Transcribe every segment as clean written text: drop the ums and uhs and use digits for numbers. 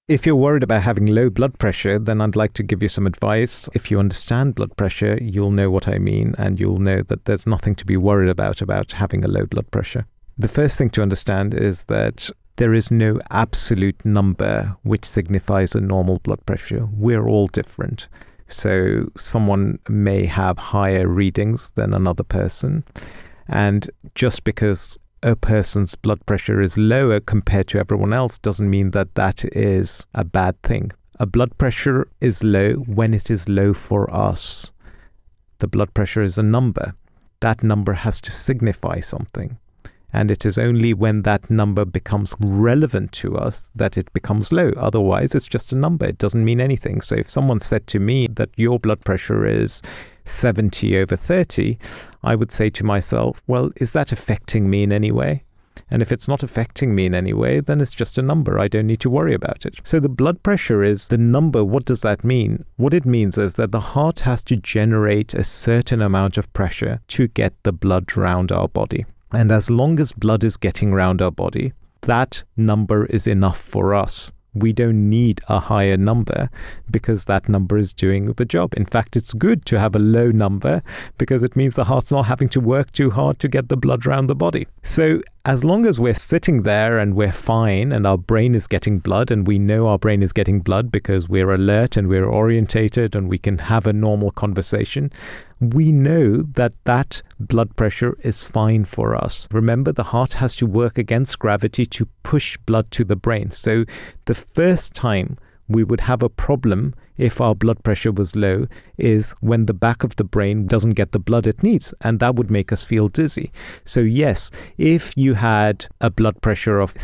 If you're worried about having low blood pressure, then I'd like to give you some advice. If you understand blood pressure, you'll know what I mean, and you'll know that there's nothing to be worried about having a low blood pressure. The first thing to understand is that there is no absolute number which signifies a normal blood pressure. We're all different. So someone may have higher readings than another person. And just because a person's blood pressure is lower compared to everyone else doesn't mean that that is a bad thing. A blood pressure is low when it is low for us. The blood pressure is a number. That number has to signify something. And it is only when that number becomes relevant to us that it becomes low. Otherwise, it's just a number. It doesn't mean anything. So if someone said to me that your blood pressure is 70/30, I would say to myself, well, is that affecting me in any way? And if it's not affecting me in any way, then it's just a number. I don't need to worry about it. So the blood pressure is the number. What does that mean? What it means is that the heart has to generate a certain amount of pressure to get the blood around our body. And as long as blood is getting around our body, that number is enough for us. We don't need a higher number because that number is doing the job. In fact, it's good to have a low number because it means the heart's not having to work too hard to get the blood around the body. So as long as we're sitting there and we're fine and our brain is getting blood, and we know our brain is getting blood because we're alert and we're orientated and we can have a normal conversation, we know that that blood pressure is fine for us. Remember, the heart has to work against gravity to push blood to the brain. So the first time we would have a problem if our blood pressure was low is when the back of the brain doesn't get the blood it needs, and that would make us feel dizzy. So yes, if you had a blood pressure of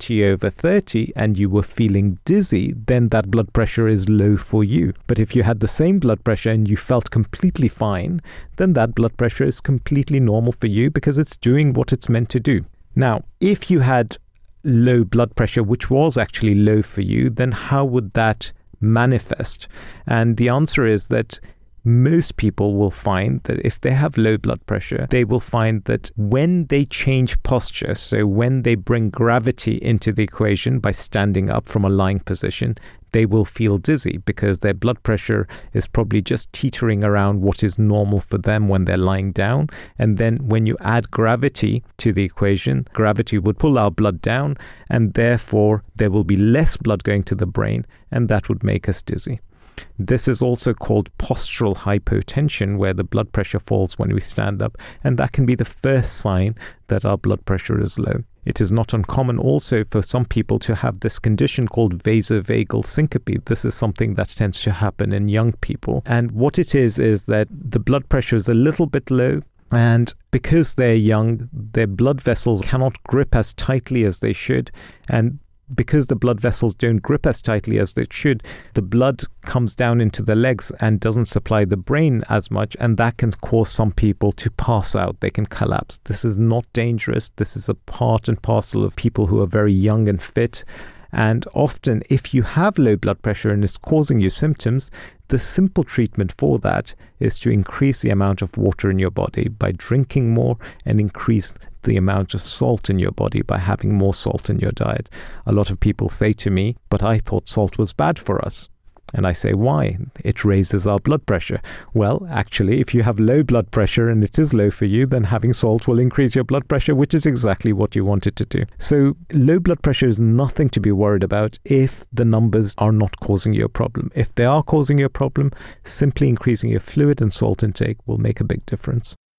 70/30 and you were feeling dizzy, then that blood pressure is low for you. But if you had the same blood pressure and you felt completely fine, then that blood pressure is completely normal for you because it's doing what it's meant to do. Now, if you had low blood pressure, which was actually low for you, then how would that manifest? And the answer is that most people will find that if they have low blood pressure, they will find that when they change posture, so when they bring gravity into the equation by standing up from a lying position, they will feel dizzy because their blood pressure is probably just teetering around what is normal for them when they're lying down. And then when you add gravity to the equation, gravity would pull our blood down, and therefore there will be less blood going to the brain, and that would make us dizzy. This is also called postural hypotension, where the blood pressure falls when we stand up, and that can be the first sign that our blood pressure is low. It is not uncommon also for some people to have this condition called vasovagal syncope. This is something that tends to happen in young people. And what it is that the blood pressure is a little bit low, and because they're young, their blood vessels cannot grip as tightly as they should, and because the blood vessels don't grip as tightly as they should, the blood comes down into the legs and doesn't supply the brain as much, and that can cause some people to pass out. They can collapse. This is not dangerous. This is a part and parcel of people who are very young and fit. And often, if you have low blood pressure and it's causing you symptoms, the simple treatment for that is to increase the amount of water in your body by drinking more, and increase the amount of salt in your body by having more salt in your diet. A lot of people say to me, but I thought salt was bad for us. And I say, why? It raises our blood pressure. Well, actually, if you have low blood pressure and it is low for you, then having salt will increase your blood pressure, which is exactly what you want it to do. So low blood pressure is nothing to be worried about if the numbers are not causing you a problem. If they are causing you a problem, simply increasing your fluid and salt intake will make a big difference.